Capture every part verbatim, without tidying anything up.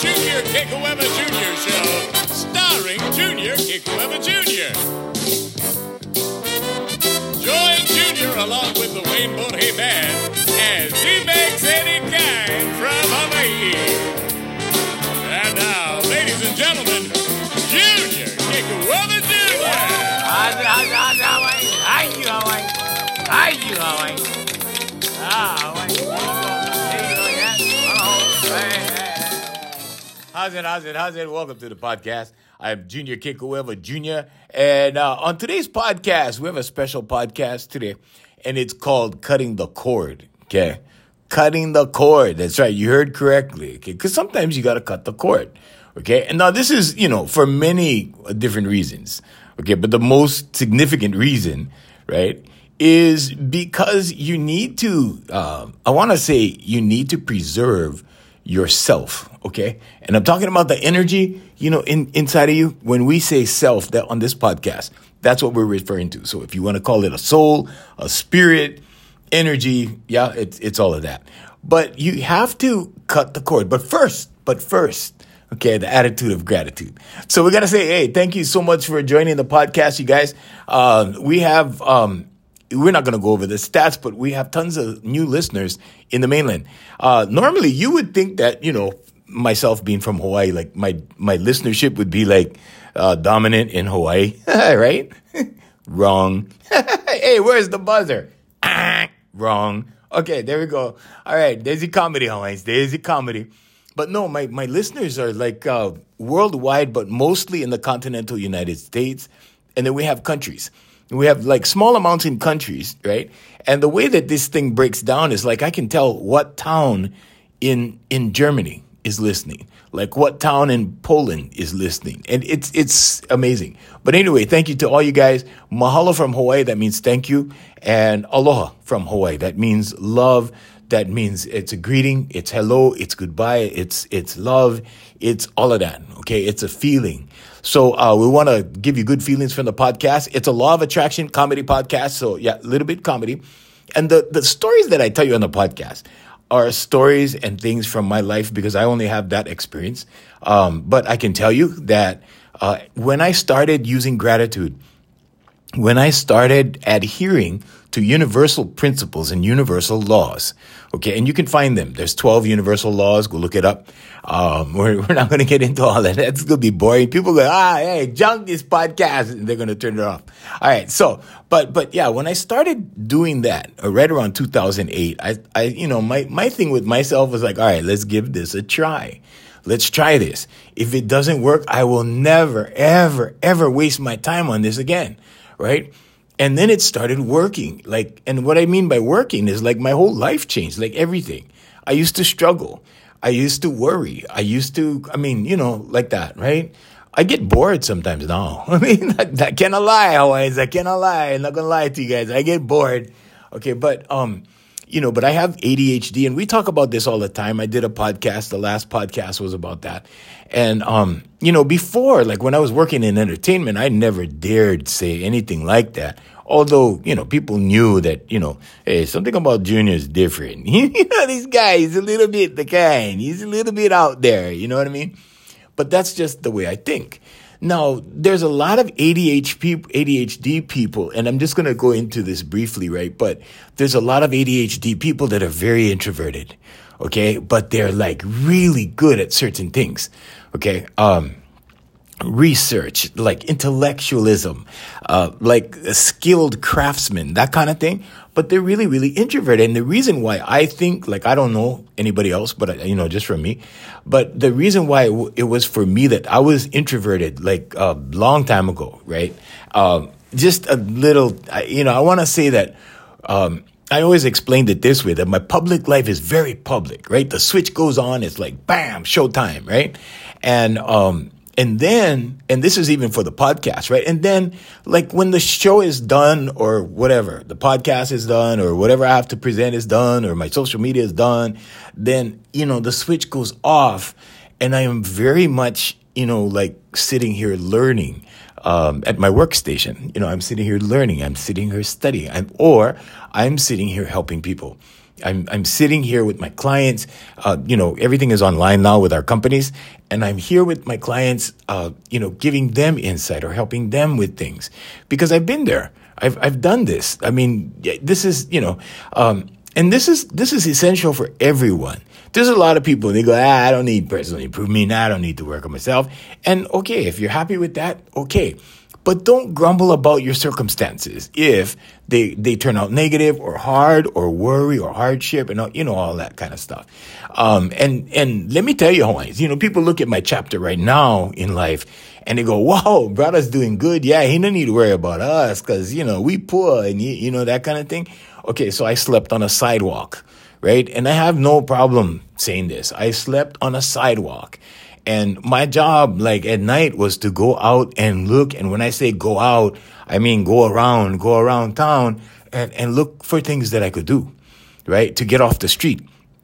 Junior Kikuewa Junior Show, starring Junior Kikuewa Junior Join Junior along with the Wayne Borje Band as he makes any kind from Hawaii. And now, ladies and gentlemen, Junior Kikuewa Junior How's it, how's it, how's it, Hawaii? Hi, you, Hawaii. Hi, you, Hawaii. Ah, Hawaii. There you go, yeah. Oh, hey, hey. How's it, how's it, how's it? Welcome to the podcast. I'm Junior Kikuewa Junior And uh, on today's podcast, we have a special podcast today, and it's called Cutting the Cord, okay? Cutting the cord. That's right. You heard correctly, okay? Because sometimes you got to cut the cord, okay? And now this is, you know, for many different reasons, okay? But the most significant reason, right, is because you need to, uh, I want to say you need to preserve yourself, okay? And I'm talking about the energy, you know, in, inside of you. When we say self that on this podcast, that's what we're referring to. So if you want to call it a soul, a spirit, energy, yeah, it's it's all of that. But you have to cut the cord. But first, but first, okay, the attitude of gratitude. So we got to say, hey, thank you so much for joining the podcast, you guys. Uh, we have... Um, We're not going to go over the stats, but we have tons of new listeners in the mainland. Uh, normally, you would think that, you know, myself being from Hawaii, like my, my listenership would be like uh, dominant in Hawaii, right? Wrong. Hey, where's the buzzer? Ah, wrong. Okay, there we go. All right, there's the comedy, Hawaiians. There's the comedy. But no, my, my listeners are like uh, worldwide, but mostly in the continental United States. And then we have countries. We have like small amounts in countries, right? And the way that this thing breaks down is like I can tell what town in in Germany is listening, like what town in Poland is listening. And it's it's amazing. But anyway, thank you to all you guys. Mahalo from Hawaii, that means thank you. And aloha from Hawaii, that means love. That means it's a greeting, it's hello, it's goodbye, it's it's love, it's all of that, okay? It's a feeling. So uh, we want to give you good feelings from the podcast. It's a law of attraction comedy podcast, so yeah, a little bit comedy. And the, the stories that I tell you on the podcast are stories and things from my life because I only have that experience. Um, but I can tell you that uh, when I started using gratitude, when I started adhering to universal principles and universal laws, okay, and you can find them. There's twelve universal laws. Go look it up. Um, we're, we're not going to get into all that. That's going to be boring. People go, ah, hey, junk this podcast, and they're going to turn it off. All right, so, but, but yeah, when I started doing that, uh, right around two thousand eight, I, I, you know, my, my thing with myself was like, all right, let's give this a try. Let's try this. If it doesn't work, I will never, ever, ever waste my time on this again. Right? And then it started working. Like, and what I mean by working is like my whole life changed, like everything. I used to struggle. I used to worry. I used to, I mean, you know, like that, right? I get bored sometimes now. I mean, I, I cannot lie, Hawaiians. I cannot lie. I'm not going to lie to you guys. I get bored. Okay. But, um, you know, but I have A D H D and we talk about this all the time. I did a podcast. The last podcast was about that. And, um, you know, before, like when I was working in entertainment, I never dared say anything like that. Although, you know, people knew that, you know, hey, something about Junior is different. You know, this guy is a little bit the kind. He's a little bit out there. You know what I mean? But that's just the way I think. Now, there's a lot of A D H D people, and I'm just going to go into this briefly, right? But there's a lot of A D H D people that are very introverted, okay? But they're like really good at certain things, okay? Um, research, like intellectualism, uh, like a skilled craftsman, that kind of thing. But they're really, really introverted. And the reason why I think, like, I don't know anybody else, but, you know, just from me. But the reason why it, w- it was for me that I was introverted, like, a long time ago, right? Um, just a little, you know, I want to say that um, I always explained it this way, that my public life is very public, right? The switch goes on. It's like, bam, showtime, right? And, um, And then, and this is even for the podcast, right? And then, like, when the show is done or whatever, the podcast is done or whatever I have to present is done or my social media is done, then, you know, the switch goes off and I am very much, you know, like sitting here learning um, at my workstation. You know, I'm sitting here learning. I'm sitting here studying. I'm, or I'm sitting here helping people. I'm I'm sitting here with my clients. Uh, you know, everything is online now with our companies, and I'm here with my clients. Uh, you know, giving them insight or helping them with things because I've been there. I've I've done this. I mean, this is you know, um, and this is this is essential for everyone. There's a lot of people, they go, ah, I don't need personal improvement. I don't need to work on myself. And okay, if you're happy with that, okay. But don't grumble about your circumstances if they they turn out negative or hard or worry or hardship and, you know, all that kind of stuff. Um, and, and let me tell you, Hawaiians, you know, people look at my chapter right now in life and they go, wow, brother's doing good. Yeah, he don't need to worry about us because, you know, we poor and, you know, that kind of thing. Okay, so I slept on a sidewalk. Right? And I have no problem saying this. I slept on a sidewalk. And my job, like at night, was to go out and look. And when I say go out, I mean go around, go around town and, and look for things that I could do, right? To get off the street.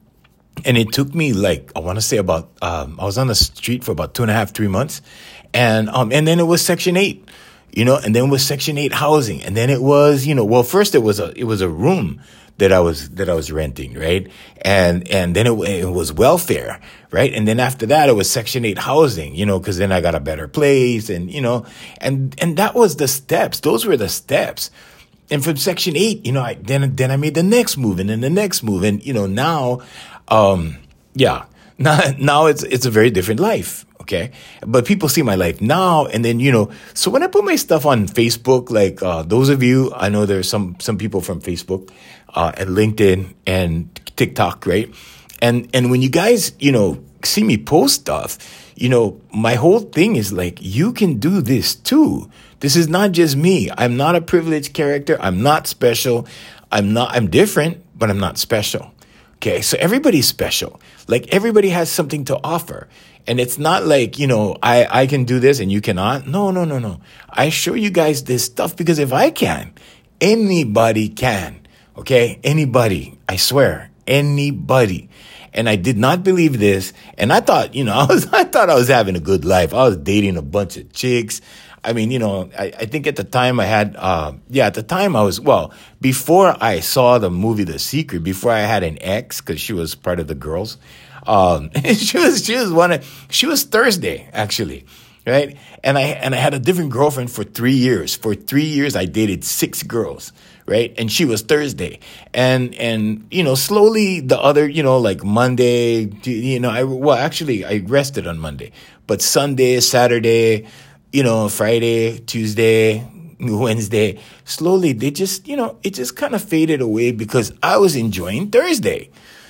And it took me like, I want to say about, um, I was on the street for about two and a half, three months. And, um, and then it was Section eight, you know, and then it was Section eight housing. And then it was, you know, well, first it was a, it was a room that I was, that I was renting, right? And, and then it, it was welfare, right? And then after that, it was Section eight housing, you know, cause then I got a better place and, you know, and, and that was the steps. Those were the steps. And from Section eight, you know, I, then, then I made the next move and then the next move. And, you know, now, um, yeah, now, now it's, it's a very different life. Okay. But people see my life now. And then, you know, so when I put my stuff on Facebook, like, uh, those of you, I know there's some, some people from Facebook, uh, and LinkedIn and TikTok, right? And, and when you guys, you know, see me post stuff, you know, my whole thing is like, you can do this too. This is not just me. I'm not a privileged character. I'm not special. I'm not, I'm different, but I'm not special. Okay. So everybody's special. Like everybody has something to offer. And it's not like, you know, I, I can do this and you cannot. No, no, no, no. I show you guys this stuff because if I can, anybody can. Okay? Anybody. I swear. Anybody. And I did not believe this. And I thought, you know, I was, I thought I was having a good life. I was dating a bunch of chicks. I mean, you know, I, I think at the time I had, uh, yeah, at the time I was, well, before I saw the movie The Secret, before I had an ex, because she was part of the girls, um, she was, she was one of, she was Thursday, actually, right? And I, and I had a different girlfriend for three years. For three years, I dated six girls, right? And she was Thursday. And, and, you know, slowly the other, you know, like Monday, you know, I, well, actually, I rested on Monday, but Sunday, Saturday, you know, Friday, Tuesday, Wednesday, slowly they just, you know, it just kind of faded away because I was enjoying Thursday.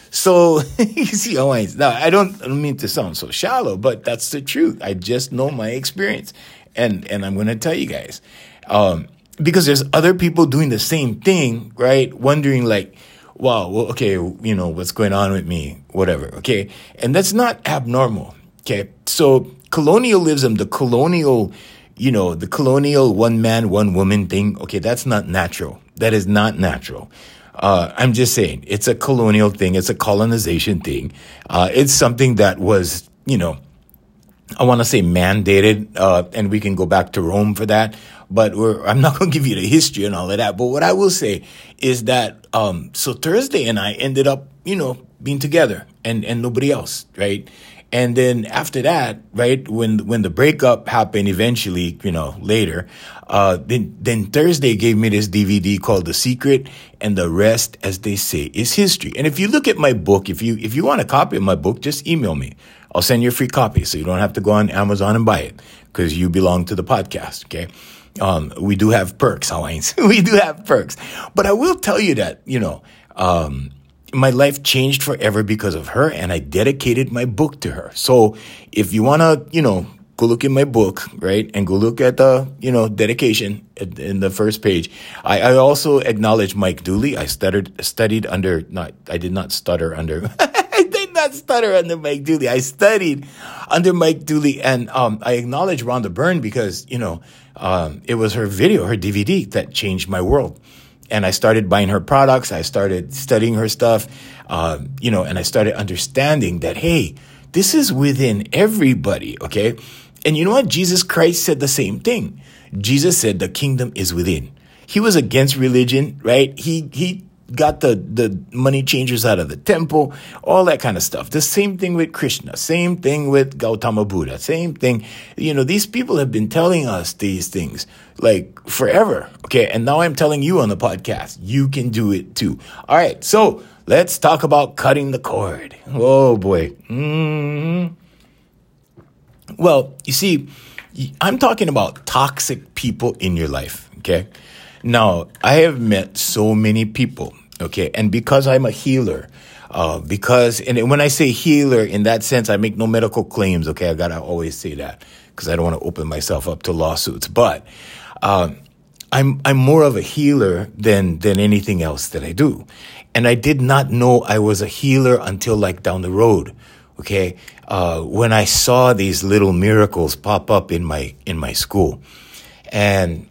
So you see how I, now I don't, I don't mean to sound so shallow, but that's the truth. I just know my experience and, and I'm going to tell you guys, um, because there's other people doing the same thing, right? Wondering like, wow, well, okay, you know, what's going on with me, whatever. Okay. And that's not abnormal. Okay. So colonialism, the colonial, you know, the colonial one man, one woman thing. Okay. That's not natural. That is not natural. Uh, I'm just saying it's a colonial thing. It's a colonization thing. Uh, it's something that was, you know, I want to say mandated, uh, and we can go back to Rome for that, but we're, I'm not going to give you the history and all of that. But what I will say is that, um, so Thursday and I ended up, you know, being together and, and nobody else, right? And then after that, right, when, when the breakup happened eventually, you know, later, uh, then, then Thursday gave me this D V D called The Secret, and the rest, as they say, is history. And if you look at my book, if you, if you want a copy of my book, just email me. I'll send you a free copy so you don't have to go on Amazon and buy it because you belong to the podcast. Okay. Um, we do have perks, Hawaiians. We do have perks, but I will tell you that, you know, um, my life changed forever because of her, and I dedicated my book to her. So if you want to, you know, go look in my book, right, and go look at the, you know, dedication in the first page. I, I also acknowledge Mike Dooley. I stuttered, studied under, not, I did not stutter under, I did not stutter under Mike Dooley. I studied under Mike Dooley, and um, I acknowledge Rhonda Byrne because, you know, um, it was her video, her D V D that changed my world. And I started buying her products. I started studying her stuff, uh, you know, and I started understanding that, hey, this is within everybody, okay? And you know what? Jesus Christ said the same thing. Jesus said the kingdom is within. He was against religion, right? He, he, got the, the money changers out of the temple, all that kind of stuff. The same thing with Krishna, same thing with Gautama Buddha, same thing. You know, these people have been telling us these things like forever. Okay. And now I'm telling you on the podcast, you can do it too. All right. So let's talk about cutting the cord. Oh boy. Mm-hmm. Well, you see, I'm talking about toxic people in your life. Okay. Now, I have met so many people, okay, and because I'm a healer, uh, because, and when I say healer, in that sense, I make no medical claims, okay, I gotta always say that, because I don't want to open myself up to lawsuits, but um, I'm I'm more of a healer than than anything else that I do, and I did not know I was a healer until like down the road, okay, uh, when I saw these little miracles pop up in my in my school, and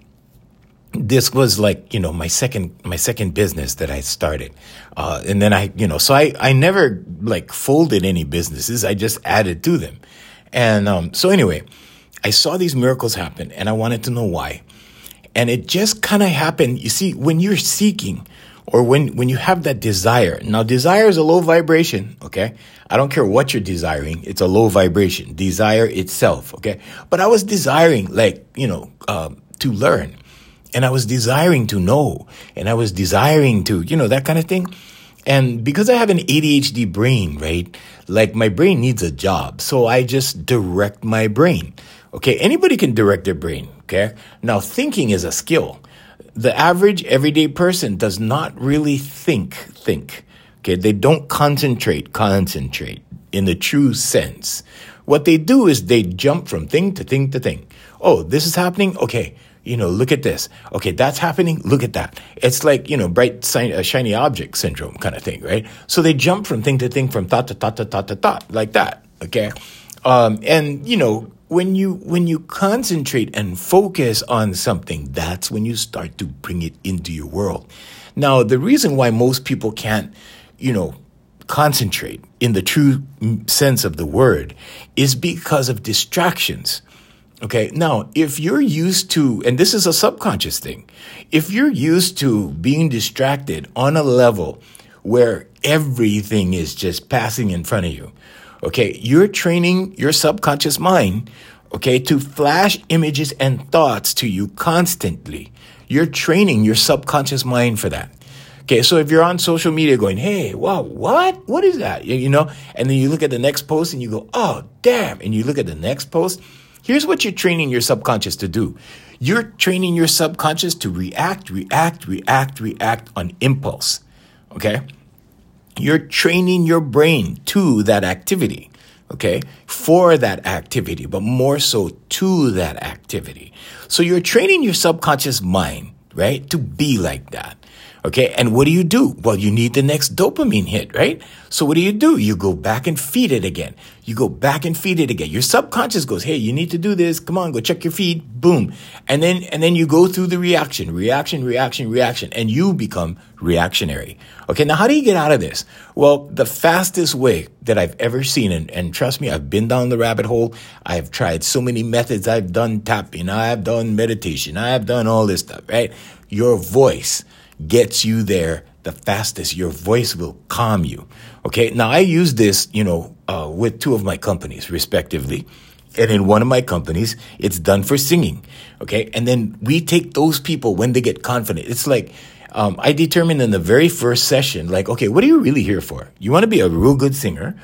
this was like, you know, my second, my second business that I started. Uh, and then I, you know, so I, I never like folded any businesses. I just added to them. And, um, so anyway, I saw these miracles happen and I wanted to know why. And it just kind of happened. You see, when you're seeking or when, when you have that desire, now desire is a low vibration. Okay. I don't care what you're desiring. It's a low vibration, desire itself. Okay. But I was desiring like, you know, um, to learn. And I was desiring to know, and I was desiring to, you know, that kind of thing. And because I have an A D H D brain, right? Like my brain needs a job. So I just direct my brain. Okay. Anybody can direct their brain. Okay. Now thinking is a skill. The average everyday person does not really think, think. Okay. They don't concentrate, concentrate in the true sense. What they do is they jump from thing to thing to thing. Oh, this is happening. Okay. You know, look at this. Okay, that's happening. Look at that. It's like, you know, bright, shiny object syndrome kind of thing, right? So they jump from thing to thing, from thought to thought to thought to thought, like that. Okay. Um, and, you know, when you, when you concentrate and focus on something, that's when you start to bring it into your world. Now, the reason why most people can't, you know, concentrate in the true sense of the word is because of distractions. Okay, now, if you're used to, and this is a subconscious thing, if you're used to being distracted on a level where everything is just passing in front of you, okay, you're training your subconscious mind, okay, to flash images and thoughts to you constantly. You're training your subconscious mind for that. Okay, so if you're on social media going, hey, wow, what? What is that? You know, and then you look at the next post and you go, oh, damn. And you look at the next post. Here's what you're training your subconscious to do. You're training your subconscious to react, react, react, react on impulse. Okay? You're training your brain to that activity. Okay? For that activity, but more so to that activity. So you're training your subconscious mind, right, to be like that. Okay. And what do you do? Well, you need the next dopamine hit, right? So what do you do? You go back and feed it again. You go back and feed it again. Your subconscious goes, hey, you need to do this. Come on, go check your feed. Boom. And then, and then you go through the reaction, reaction, reaction, reaction, and you become reactionary. Okay. Now, how do you get out of this? Well, the fastest way that I've ever seen, and, and trust me, I've been down the rabbit hole. I've tried so many methods. I've done tapping. I've done meditation. I've done all this stuff, right? Your voice gets you there the fastest. Your voice will calm you. Okay. Now I use this, you know, uh, with two of my companies respectively. And in one of my companies, it's done for singing. Okay. And then we take those people when they get confident. It's like, um, I determined in the very first session, like, okay, what are you really here for? You want to be a real good singer,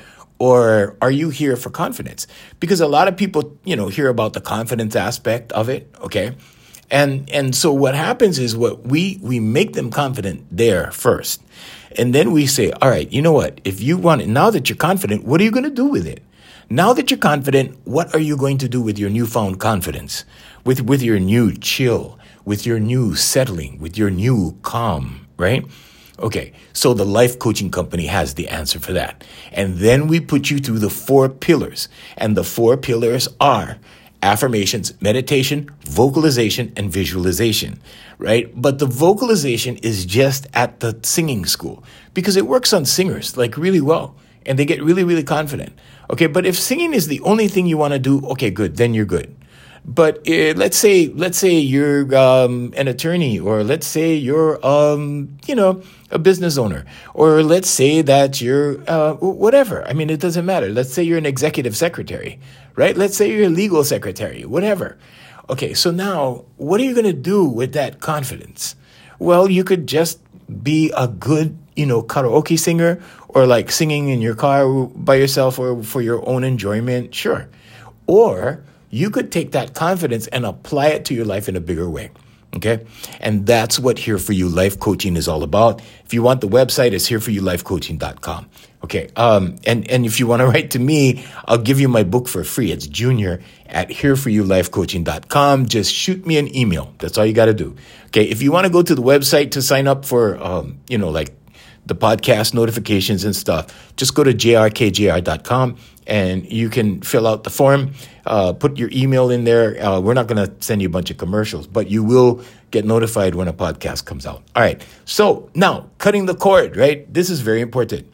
or are you here for confidence? Because a lot of people, you know, hear about the confidence aspect of it. Okay. And, and so what happens is what we, we make them confident there first. And then we say, all right, you know what? If you want it, now that you're confident, what are you going to do with it? Now that you're confident, what are you going to do with your newfound confidence? With, with your new chill, with your new settling, with your new calm, right? Okay. So the life coaching company has the answer for that. And then we put you through the four pillars, and the four pillars are affirmations, meditation, vocalization, and visualization, right? But the vocalization is just at the singing school because it works on singers like really well and they get really, really confident. Okay. But if singing is the only thing you want to do, okay, good. Then you're good. But uh, let's say, let's say you're um, an attorney, or let's say you're, um, you know, a business owner, or let's say that you're uh, whatever. I mean, it doesn't matter. Let's say you're an executive secretary, right? Let's say you're a legal secretary, whatever. Okay, so now what are you going to do with that confidence? Well, you could just be a good, you know, karaoke singer, or like singing in your car by yourself or for your own enjoyment. Sure. Or you could take that confidence and apply it to your life in a bigger way. Okay. And that's what Here For You Life Coaching is all about. If you want the website, it's here for you life coaching dot com. Okay. Um, and, and if you want to write to me, I'll give you my book for free. It's junior at here for you life coaching dot com. Just shoot me an email. That's all you got to do. Okay. If you want to go to the website to sign up for, um, you know, like the podcast notifications and stuff, just go to j r k j r dot com and you can fill out the form, uh, put your email in there. Uh, we're not going to send you a bunch of commercials, but you will get notified when a podcast comes out. All right. So now cutting the cord, right? This is very important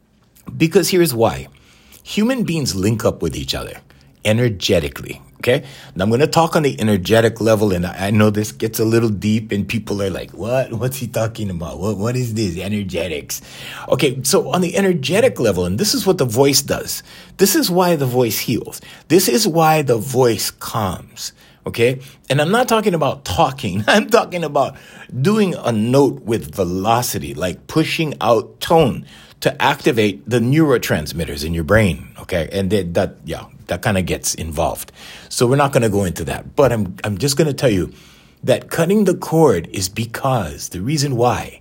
because here's why. Human beings link up with each other energetically. Okay. Now I'm going to talk on the energetic level, and I know this gets a little deep and people are like, what, what's he talking about? What, what is this energetics? Okay. So on the energetic level, and this is what the voice does. This is why the voice heals. This is why the voice calms. Okay. And I'm not talking about talking. I'm talking about doing a note with velocity, like pushing out tone to activate the neurotransmitters in your brain. Okay. And that, that yeah, that kind of gets involved. So we're not going to go into that, but I'm, I'm just going to tell you that cutting the cord is because the reason why,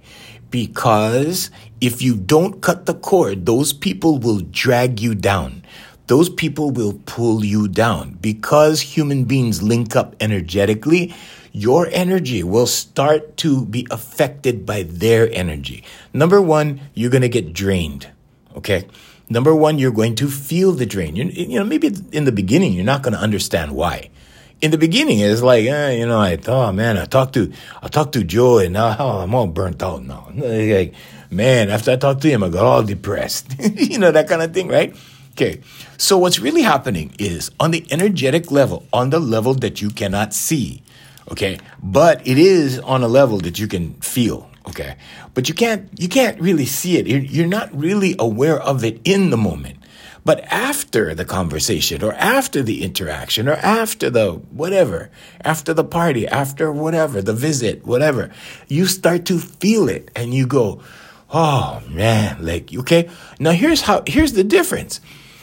because if you don't cut the cord, those people will drag you down. Those people will pull you down. Because human beings link up energetically, your energy will start to be affected by their energy. Number one, you're going to get drained. Okay. Number one, you're going to feel the drain. You, you know, maybe in the beginning, you're not going to understand why. In the beginning, it's like, eh, you know, I thought, oh, man, I talked to, I talked to Joe and now oh, I'm all burnt out now. Like, man, after I talked to him, I got all depressed. You know, that kind of thing, right? Okay. So what's really happening is on the energetic level, on the level that you cannot see. Okay. But it is on a level that you can feel. Okay. But you can't, you can't really see it. You're, you're not really aware of it in the moment. But after the conversation or after the interaction or after the whatever, after the party, after whatever, the visit, whatever, you start to feel it and you go, oh man, like, okay. Now here's how, here's the difference.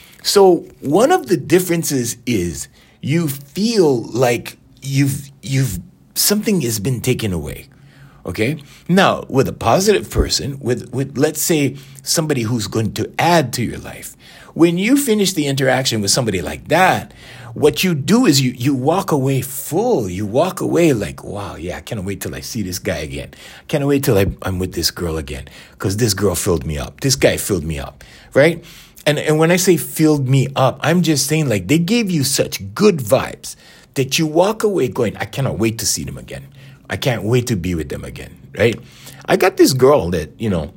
So one of the differences is you feel like you've, you've, something has been taken away. Okay. Now with a positive person, with, with, let's say somebody who's going to add to your life, when you finish the interaction with somebody like that, what you do is you, you walk away full. You walk away like, wow, yeah, I can't wait till I see this guy again. I can't wait till I, I'm with this girl again because this girl filled me up. This guy filled me up. Right. And, and when I say filled me up, I'm just saying like they gave you such good vibes that you walk away going, I cannot wait to see them again. I can't wait to be with them again, right? I got this girl that, you know,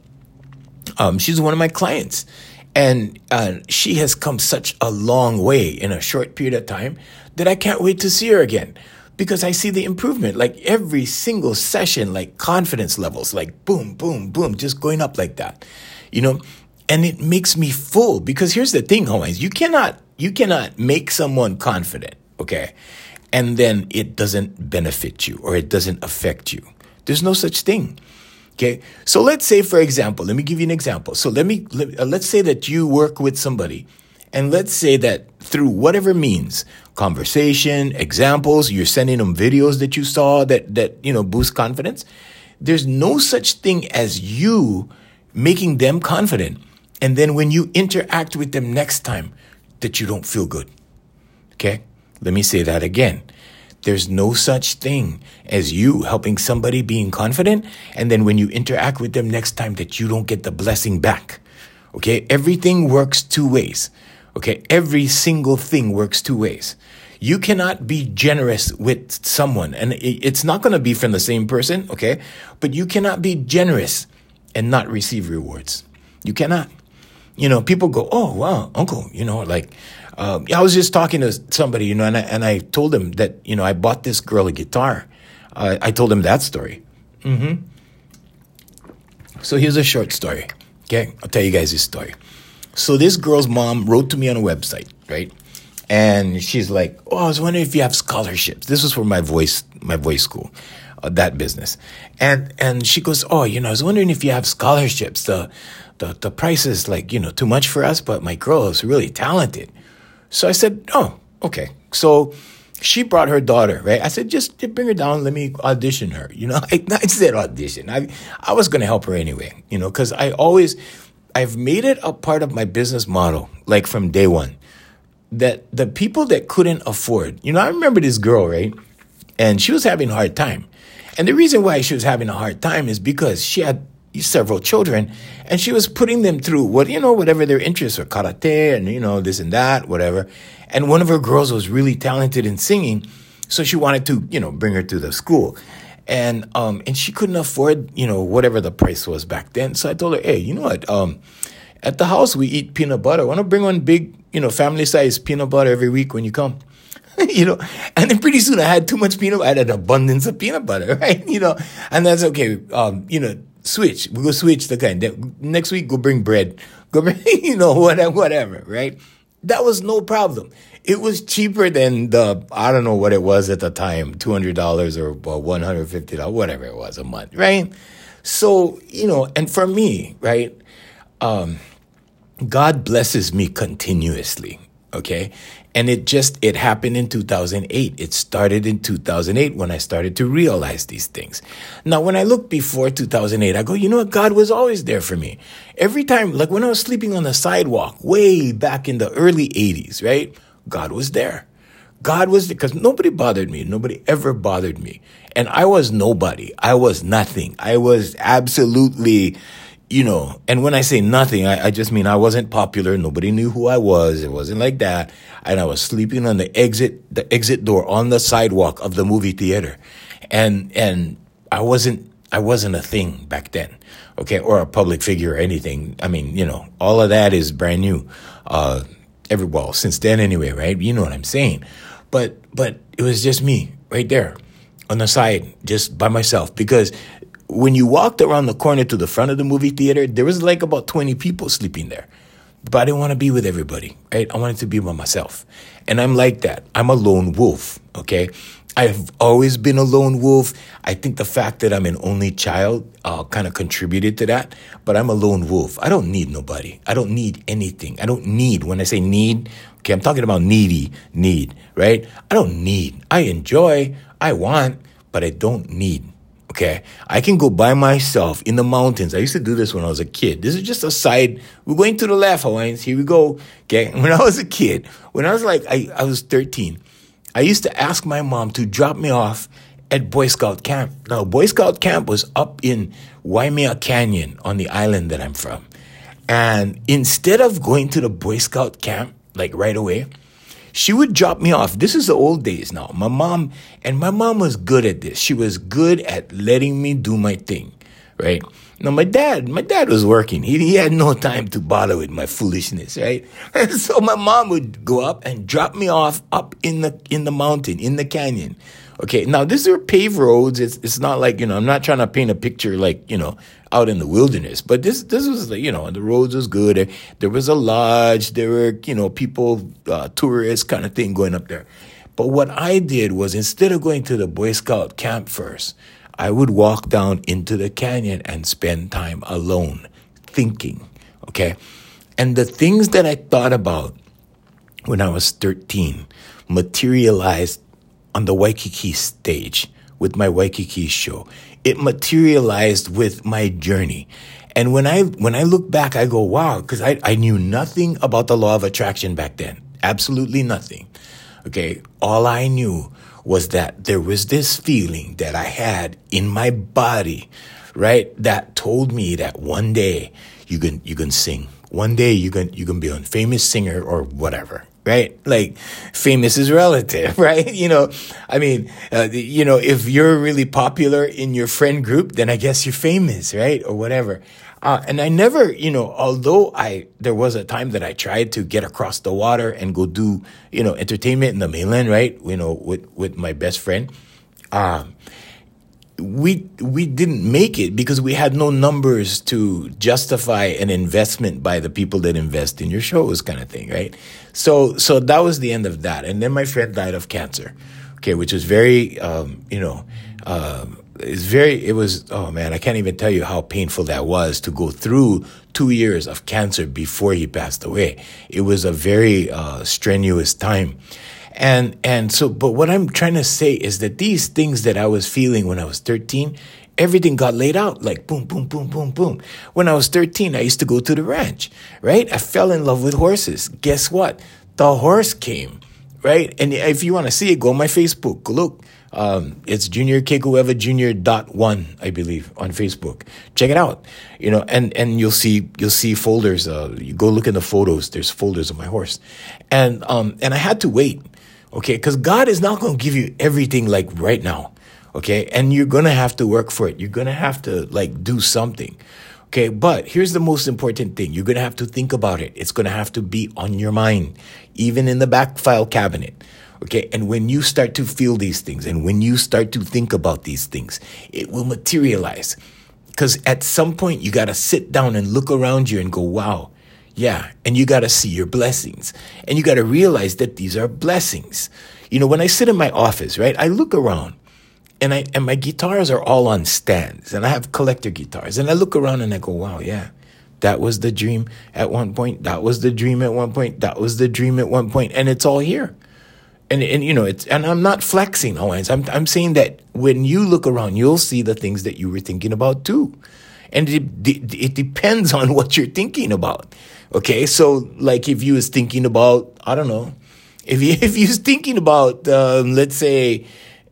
um, she's one of my clients. And uh, she has come such a long way in a short period of time that I can't wait to see her again because I see the improvement. Like every single session, like confidence levels, like boom, boom, boom, just going up like that, you know? And it makes me full because here's the thing, Hawaiians, you cannot, you cannot make someone confident, okay? And then it doesn't benefit you or it doesn't affect you. There's no such thing. Okay. So let's say, for example, let me give you an example. So let me, let, uh, let's say that you work with somebody and let's say that through whatever means, conversation, examples, you're sending them videos that you saw that, that, you know, boost confidence. There's no such thing as you making them confident. And then when you interact with them next time that you don't feel good. Okay. Let me say that again. There's no such thing as you helping somebody being confident. And then when you interact with them next time that you don't get the blessing back. Okay. Everything works two ways. Okay. Every single thing works two ways. You cannot be generous with someone and it's not going to be from the same person. Okay. But you cannot be generous and not receive rewards. You cannot. you know, people go, oh, wow, uncle, you know, like, um, I was just talking to somebody, you know, and I, and I told him that, you know, I bought this girl a guitar. Uh, I told him that story. Mm-hmm. So here's a short story. Okay, I'll tell you guys this story. So this girl's mom wrote to me on a website, right? And she's like, oh, I was wondering if you have scholarships. This was for my voice, my voice school, uh, that business. And and she goes, oh, you know, I was wondering if you have scholarships. The, the, the price is like, you know, too much for us, but my girl is really talented. So I said, oh, okay. So she brought her daughter, right? I said, just bring her down. Let me audition her. You know, I, I said audition. I, I was going to help her anyway, you know, because I always, I've made it a part of my business model, like from day one, that the people that couldn't afford, you know, I remember this girl, right? And she was having a hard time. And the reason why she was having a hard time is because she had several children and she was putting them through what, you know, whatever their interests were, karate and, you know, this and that, whatever. And one of her girls was really talented in singing. So she wanted to, you know, bring her to the school. And, um, and she couldn't afford, you know, whatever the price was back then. So I told her, hey, you know what, um, at the house, we eat peanut butter. Why not bring one big, you know, family-sized peanut butter every week when you come? You know, and then pretty soon I had too much peanut. I had an abundance of peanut butter, right? You know, and that's okay. Um, you know, switch. We go switch the kind. Then next week, go bring bread. Go bring, you know, whatever, whatever, right? That was no problem. It was cheaper than the, I don't know what it was at the time, two hundred dollars or one hundred fifty dollars, whatever it was a month, right? So, you know, and for me, right, um, God blesses me continuously, okay? And it just, it happened in two thousand eight. It started in two thousand eight when I started to realize these things. Now, when I look before two thousand eight, I go, you know what? God was always there for me. Every time, like when I was sleeping on the sidewalk way back in the early eighties, right? God was there. God was there because nobody bothered me. Nobody ever bothered me. And I was nobody. I was nothing. I was absolutely, you know, and when I say nothing, I, I just mean I wasn't popular. Nobody knew who I was. It wasn't like that. And I was sleeping on the exit, the exit door on the sidewalk of the movie theater. And, and I wasn't, I wasn't a thing back then. Okay. Or a public figure or anything. I mean, you know, all of that is brand new. Uh, every, well, since then anyway, right? You know what I'm saying? But, but it was just me right there on the side, just by myself, because when you walked around the corner to the front of the movie theater, there was like about twenty people sleeping there. But I didn't want to be with everybody, right? I wanted to be by myself. And I'm like that. I'm a lone wolf, okay? I've always been a lone wolf. I think the fact that I'm an only child uh, kind of contributed to that. But I'm a lone wolf. I don't need nobody. I don't need anything. I don't need, when I say need, okay, I'm talking about needy, need, right? I don't need. I enjoy, I want, but I don't need. Okay, I can go by myself in the mountains. I used to do this when I was a kid. This is just a side. We're going to the left, Hawaiians. Here we go. Okay, when I was a kid, when I was like, I, I was thirteen, I used to ask my mom to drop me off at Boy Scout camp. Now, Boy Scout camp was up in Waimea Canyon on the island that I'm from. And instead of going to the Boy Scout camp, like right away, she would drop me off. This is the old days now. My mom, and my mom was good at this. She was good at letting me do my thing, right? Now, my dad, my dad was working. He, he had no time to bother with my foolishness, right? And so my mom would go up and drop me off up in the in the mountain, in the canyon. Okay, now these are paved roads. It's it's not like, you know, I'm not trying to paint a picture like, you know, out in the wilderness. But this this was, you know, the roads was good. There was a lodge. There were, you know, people, uh, tourists kind of thing going up there. But what I did was, instead of going to the Boy Scout camp first, I would walk down into the canyon and spend time alone thinking, okay? And the things that I thought about when I was thirteen materialized on the Waikiki stage with my Waikiki show. It materialized with my journey. And when I when I look back, I go, wow, because I, I knew nothing about the law of attraction back then. Absolutely nothing. Okay, all I knew was that there was this feeling that I had in my body, right, that told me that one day you can you can sing. One day you can you can be a famous singer or whatever. Right? Like, famous is relative, right? You know, I mean, uh, you know, if you're really popular in your friend group, then I guess you're famous, right? Or whatever. Uh, and I never, you know, although I, there was a time that I tried to get across the water and go do, you know, entertainment in the mainland, right? You know, with, with my best friend. Um, we, we didn't make it because we had no numbers to justify an investment by the people that invest in your shows kind of thing, right? So, so that was the end of that. And then my friend died of cancer, okay, which was very, um, you know, um, It's very, it was, oh man, I can't even tell you how painful that was to go through two years of cancer before he passed away. It was a very uh, strenuous time. And, and so, but what I'm trying to say is that these things that I was feeling when I was thirteen, everything got laid out like boom, boom, boom, boom, boom. When I was thirteen, I used to go to the ranch, right? I fell in love with horses. Guess what? The horse came, right? And if you want to see it, go on my Facebook. Go look. Um, it's Junior Kekuewa Junior dot one, I believe, on Facebook. Check it out. You know, and, and you'll see, you'll see folders. Uh, you go look in the photos. There's folders of my horse. And, um, and I had to wait. Okay. Cause God is not going to give you everything like right now. Okay. And you're going to have to work for it. You're going to have to like do something. Okay. But here's the most important thing. You're going to have to think about it. It's going to have to be on your mind, even in the back file cabinet. Okay. And when you start to feel these things and when you start to think about these things, it will materialize. Because at some point you got to sit down and look around you and go, wow. Yeah. And you got to see your blessings and you got to realize that these are blessings. You know, when I sit in my office, right, I look around and I, and my guitars are all on stands and I have collector guitars and I look around and I go, wow. Yeah. That was the dream at one point. That was the dream at one point. That was the dream at one point. And it's all here. And, and you know, it's, and I'm not flexing, Hawaiians. I'm, I'm saying that when you look around, you'll see the things that you were thinking about too. And it, it, it depends on what you're thinking about. Okay. So like if you was thinking about, I don't know, if you, if you was thinking about, um, let's say,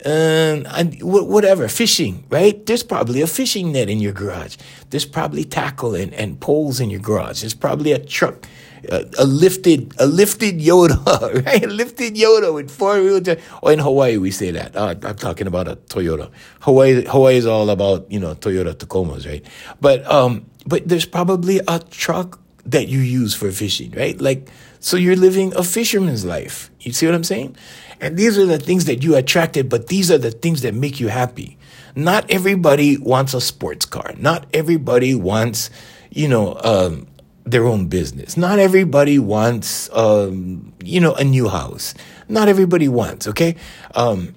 um, whatever, fishing, right? There's probably a fishing net in your garage. There's probably tackle and, and poles in your garage. There's probably a truck. A, a lifted, a lifted Yoda, right? A lifted Yoda with four wheel drive. Or in Hawaii, we say that. Uh, I'm talking about a Toyota. Hawaii, Hawaii is all about, you know, Toyota Tacomas, right? But, um, but there's probably a truck that you use for fishing, right? Like, so you're living a fisherman's life. You see what I'm saying? And these are the things that you attracted, but these are the things that make you happy. Not everybody wants a sports car. Not everybody wants, you know, um, their own business. Not everybody wants, um, you know, a new house. Not everybody wants, okay? Um,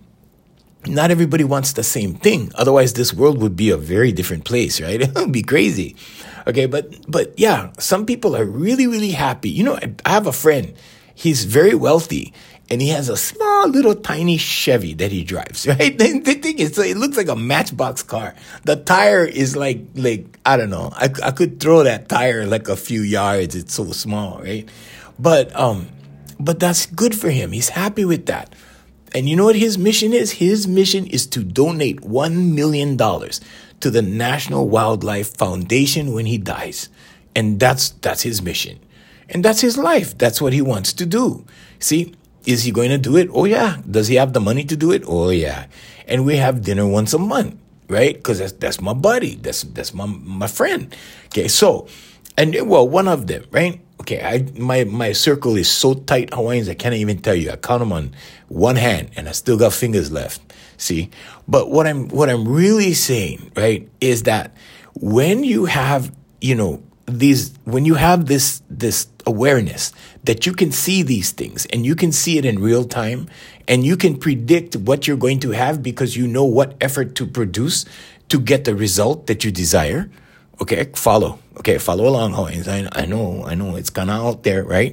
not everybody wants the same thing. Otherwise, this world would be a very different place, right? It would be crazy. Okay, but, but yeah, some people are really, really happy. You know, I, I have a friend. He's very wealthy. And he has a small little tiny Chevy that he drives, right? The, the thing is, so it looks like a matchbox car. The tire is like, like, I don't know. I, I could throw that tire like a few yards. It's so small, right? But, um, but that's good for him. He's happy with that. And you know what his mission is? His mission is to donate one million dollars to the National Wildlife Foundation when he dies. And that's, that's his mission. And that's his life. That's what he wants to do. See? Is he going to do it? Oh, yeah. Does he have the money to do it? Oh, yeah. And we have dinner once a month, right? Because that's, that's my buddy. That's that's my my friend. Okay, so, and well, one of them, right? Okay, I my, my circle is so tight, Hawaiians, I can't even tell you. I count them on one hand, and I still got fingers left. See? But what I'm what I'm really saying, right, is that when you have, you know, these, when you have this this awareness that you can see these things and you can see it in real time and you can predict what you're going to have because you know what effort to produce to get the result that you desire. Okay, follow. Okay, follow along, Hawaiians. I, I know, I know it's kind of out there, right?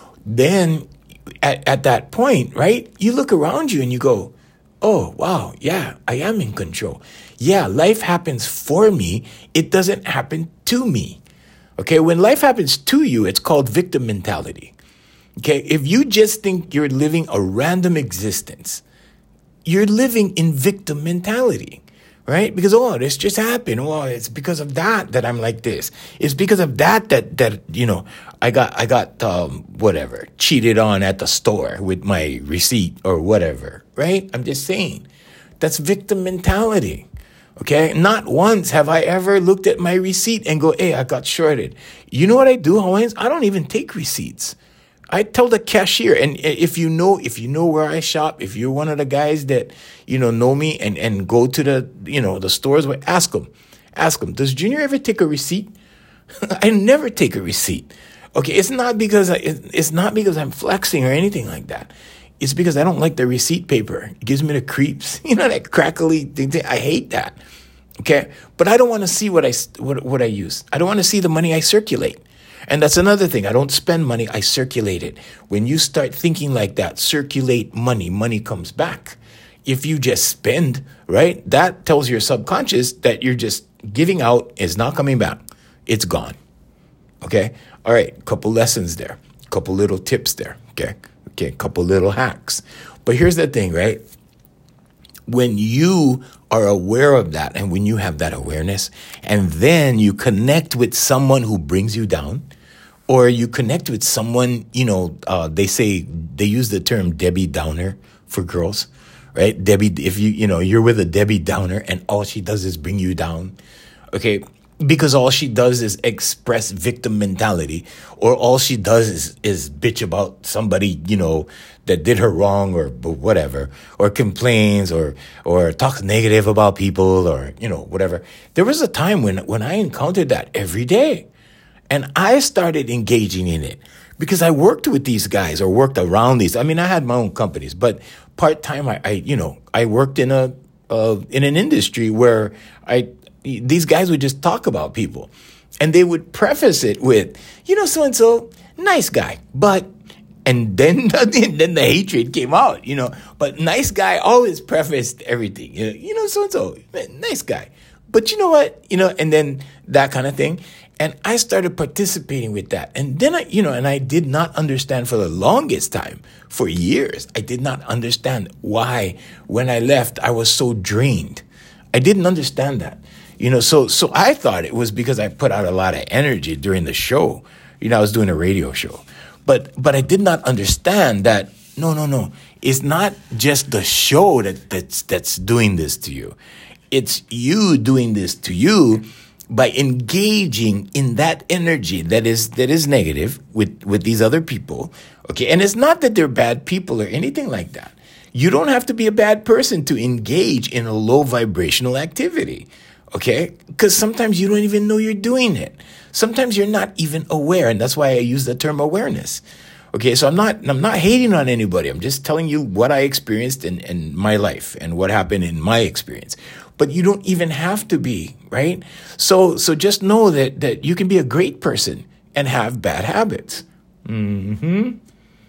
Then at, at that point, right, you look around you and you go, oh, wow, yeah, I am in control. Yeah, life happens for me. It doesn't happen to me. Okay, when life happens to you, it's called victim mentality. Okay, if you just think you're living a random existence, you're living in victim mentality, right? Because, oh, this just happened. Oh, it's because of that that I'm like this. It's because of that that, that you know, I got, I got, um, whatever, cheated on at the store with my receipt or whatever, right? I'm just saying. That's victim mentality. Okay, not once have I ever looked at my receipt and go, hey, I got shorted. You know what I do, Hawaiians? I don't even take receipts. I tell the cashier, and if you know, if you know where I shop, if you're one of the guys that, you know, know me and, and go to the, you know, the stores, ask them, ask them, does Junior ever take a receipt? I never take a receipt. Okay, it's not because I, it's not because I'm flexing or anything like that. It's because I don't like the receipt paper. It gives me the creeps. You know, that crackly thing. I hate that. Okay? But I don't want to see what I, what, what I use. I don't want to see the money I circulate. And that's another thing. I don't spend money. I circulate it. When you start thinking like that, circulate money, money comes back. If you just spend, right, that tells your subconscious that you're just giving out, it's not coming back. It's gone. Okay? All right. Couple lessons there. Couple little tips there. Okay? Okay, a couple little hacks. But here's the thing, right? When you are aware of that and when you have that awareness and then you connect with someone who brings you down or you connect with someone, you know, uh, they say, they use the term Debbie Downer for girls, right? Debbie, if you, you know, you're with a Debbie Downer and all she does is bring you down, okay? Because all she does is express victim mentality, or all she does is, is bitch about somebody, you know, that did her wrong or whatever, or complains or, or talks negative about people or, you know, whatever. There was a time when, when I encountered that every day and I started engaging in it because I worked with these guys or worked around these. I mean, I had my own companies, but part time, I, I, you know, I worked in a, uh, in an industry where I, these guys would just talk about people and they would preface it with, you know, so-and-so, nice guy, but, and then, then the hatred came out, you know, but nice guy always prefaced everything, you know, you know, so-and-so, nice guy, but you know what, you know, and then that kind of thing. And I started participating with that. And then I, you know, and I did not understand for the longest time, for years, I did not understand why when I left, I was so drained. I didn't understand that. You know, so so I thought it was because I put out a lot of energy during the show. You know, I was doing a radio show. But but I did not understand that, no, no, no. It's not just the show that that's that's doing this to you. It's you doing this to you by engaging in that energy that is that is negative with, with these other people. Okay, and it's not that they're bad people or anything like that. You don't have to be a bad person to engage in a low vibrational activity. Okay? Because sometimes you don't even know you're doing it. Sometimes you're not even aware. And that's why I use the term awareness. Okay? So I'm not, I'm not hating on anybody. I'm just telling you what I experienced in, in my life and what happened in my experience. But you don't even have to be, right? So, so just know that, that you can be a great person and have bad habits. Mm-hmm.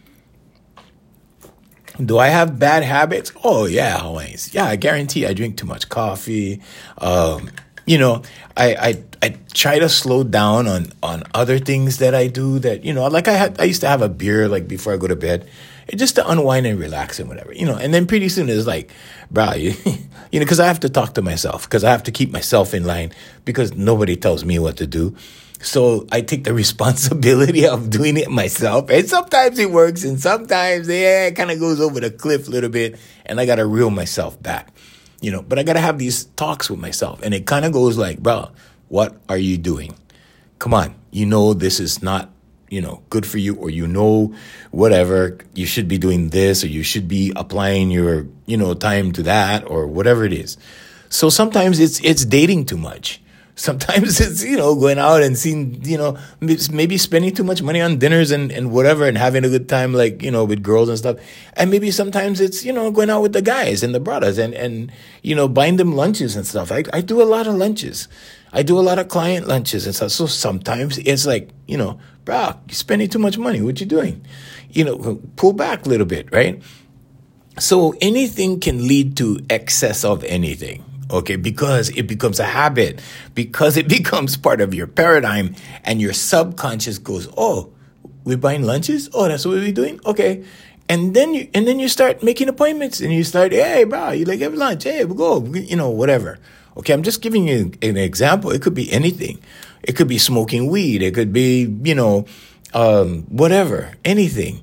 Do I have bad habits? Oh, yeah, Hawaiians. Yeah, I guarantee I drink too much coffee. Um, you know, I, I I try to slow down on, on other things that I do that, you know, like I had, I used to have a beer like before I go to bed, just to unwind and relax and whatever, you know, and then pretty soon it's like, bro, you, you know, because I have to talk to myself, because I have to keep myself in line, because nobody tells me what to do. So I take the responsibility of doing it myself. And sometimes it works and sometimes, yeah, it kind of goes over the cliff a little bit and I got to reel myself back, you know, but I got to have these talks with myself. And it kind of goes like, bro, what are you doing? Come on. You know, this is not, you know, good for you, or, you know, whatever, you should be doing this, or you should be applying your, you know, time to that, or whatever it is. So sometimes it's, it's dating too much. Sometimes it's, you know, going out and seeing, you know, maybe spending too much money on dinners and, and whatever and having a good time, like, you know, with girls and stuff. And maybe sometimes it's, you know, going out with the guys and the brothers and, and you know, buying them lunches and stuff. I, I do a lot of lunches. I do a lot of client lunches and stuff. So sometimes it's like, you know, bro, you're spending too much money. What you doing? You know, pull back a little bit, right? So anything can lead to excess of anything. Okay, because it becomes a habit, because it becomes part of your paradigm, and your subconscious goes, oh, we're buying lunches? Oh, that's what we're doing? Okay. And then you and then you start making appointments, and you start, hey, bro, you like have lunch? Hey, we'll go, you know, whatever. Okay, I'm just giving you an example. It could be anything. It could be smoking weed. It could be, you know, um, whatever, anything.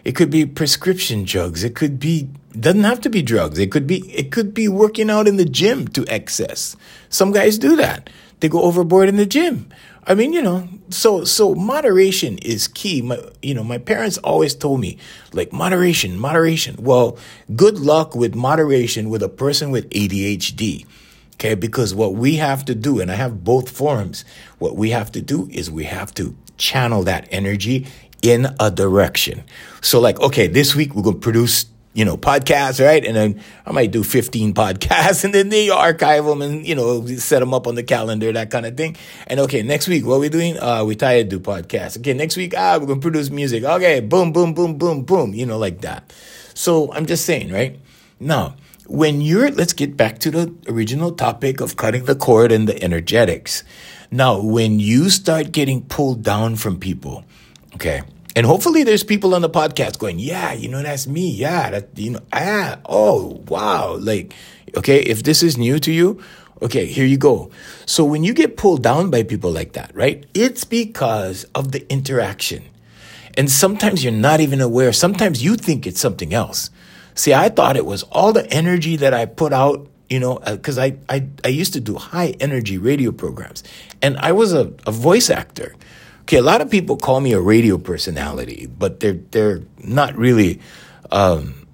It could be prescription drugs. It could be, doesn't have to be drugs. It could be, it could be working out in the gym to excess. Some guys do that. They go overboard in the gym. I mean, you know, so, so moderation is key. My, you know, my parents always told me, like, moderation, moderation. Well, good luck with moderation with a person with A D H D. Okay, because what we have to do, and I have both forms, what we have to do is we have to channel that energy in a direction. So like, okay, this week we're going to produce, you know, podcasts, right? And then I might do fifteen podcasts and then they archive them and, you know, set them up on the calendar, that kind of thing. And okay, next week, what are we doing? Uh, we tired to do podcasts. Okay, next week, ah, we're going to produce music. Okay, boom, boom, boom, boom, boom, you know, like that. So I'm just saying, right? Now, when you're, let's get back to the original topic of cutting the cord and the energetics. Now, when you start getting pulled down from people, okay, and hopefully there's people on the podcast going, yeah, you know, that's me. Yeah, that, you know, ah, oh, wow. Like, okay, if this is new to you, okay, here you go. So when you get pulled down by people like that, right, it's because of the interaction. And sometimes you're not even aware. Sometimes you think it's something else. See, I thought it was all the energy that I put out, you know, because I, I, I used to do high energy radio programs and I was a, a voice actor. Okay, a lot of people call me a radio personality, but they're they're not really, um,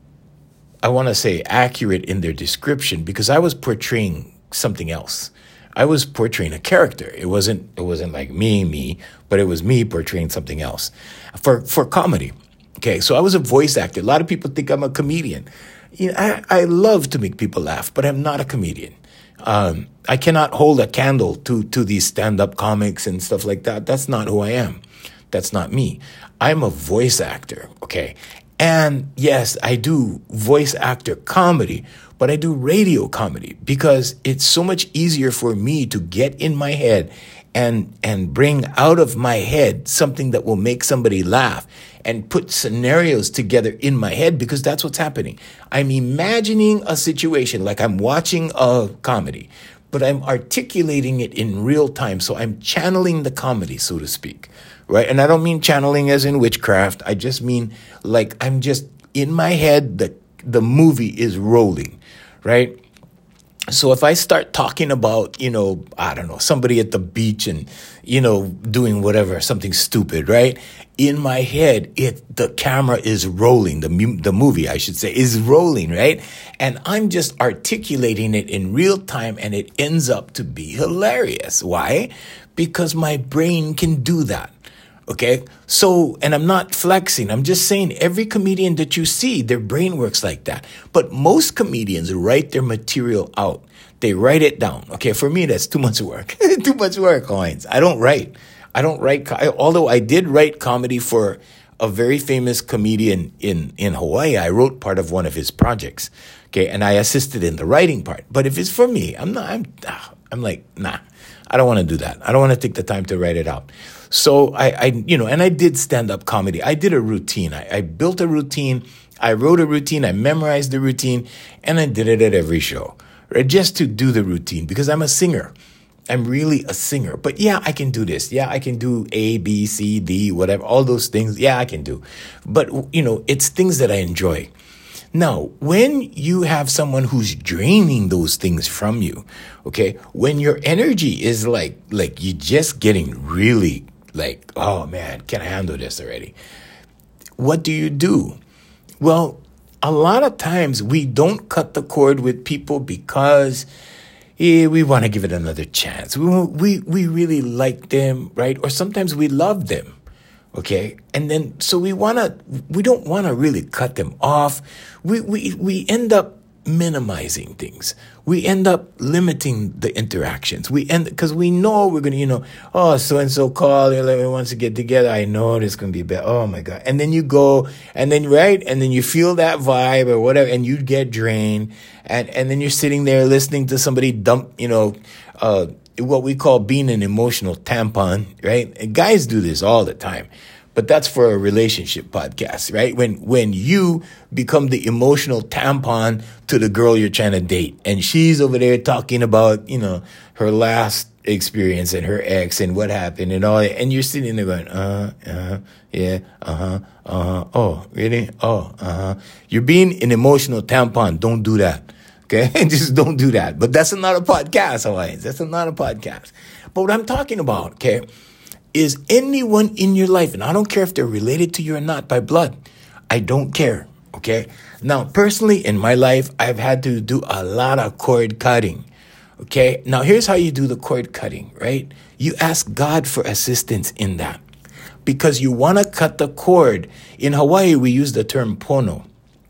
I want to say, accurate in their description because I was portraying something else. I was portraying a character. It wasn't it wasn't like me, me, but it was me portraying something else for for comedy. Okay, so I was a voice actor. A lot of people think I'm a comedian. You know, I, I love to make people laugh, but I'm not a comedian. Um, I cannot hold a candle to, to these stand-up comics and stuff like that. That's not who I am. That's not me. I'm a voice actor, okay? And yes, I do voice actor comedy, but I do radio comedy because it's so much easier for me to get in my head and and bring out of my head something that will make somebody laugh and put scenarios together in my head because that's what's happening. I'm imagining a situation like I'm watching a comedy, but I'm articulating it in real time. So I'm channeling the comedy, so to speak, right? And I don't mean channeling as in witchcraft. I just mean like I'm just in my head, the, the movie is rolling, right? So if I start talking about, you know, I don't know, somebody at the beach and, you know, doing whatever, something stupid, right? In my head, it the camera is rolling. The mu- the movie, I should say, is rolling, right? And I'm just articulating it in real time and it ends up to be hilarious. Why? Because my brain can do that. Okay, so, and I'm not flexing. I'm just saying every comedian that you see, their brain works like that. But most comedians write their material out. They write it down. Okay, for me, that's too much work. Too much work, Hines. I don't write. I don't write. I, although I did write comedy for a very famous comedian in, in Hawaii. I wrote part of one of his projects. Okay, and I assisted in the writing part. But if it's for me, I'm not, I'm, I'm like, nah, I don't want to do that. I don't want to take the time to write it out. So I, I, you know, and I did stand-up comedy. I did a routine. I, I built a routine. I wrote a routine. I memorized the routine, and I did it at every show, right? Just to do the routine because I'm a singer. I'm really a singer. But yeah, I can do this. Yeah, I can do A, B, C, D, whatever, all those things. Yeah, I can do. But, you know, it's things that I enjoy. Now, when you have someone who's draining those things from you, okay, when your energy is like, like you're just getting really like, oh man, can I handle this already? What do you do? Well, a lot of times we don't cut the cord with people because yeah, we want to give it another chance. We, we, we really like them, right? Or sometimes we love them. Okay. And then, so we want to, we don't want to really cut them off. We, we, we end up minimizing things. We end up limiting the interactions. We end, cause we know we're going to, you know, oh, so-and-so called, eleven wants to get together. I know it's going to be bad. Oh my God. And then you go and then, right. And then you feel that vibe or whatever, and you get drained. And, and then you're sitting there listening to somebody dump, you know, uh, what we call being an emotional tampon, right? And guys do this all the time. But that's for a relationship podcast, right? When when you become the emotional tampon to the girl you're trying to date, and she's over there talking about, you know, her last experience and her ex and what happened and all that. And you're sitting there going, uh, uh, yeah, uh-huh, uh-huh. Oh, really? Oh, uh-huh. You're being an emotional tampon. Don't do that. Okay? Just don't do that. But that's not a podcast, Hawaiians. That's not a podcast. But what I'm talking about, okay, is anyone in your life, and I don't care if they're related to you or not by blood. I don't care. Okay? Now, personally, in my life, I've had to do a lot of cord cutting. Okay, now here's how you do the cord cutting, right? You ask God for assistance in that because you want to cut the cord. In Hawaii, we use the term pono.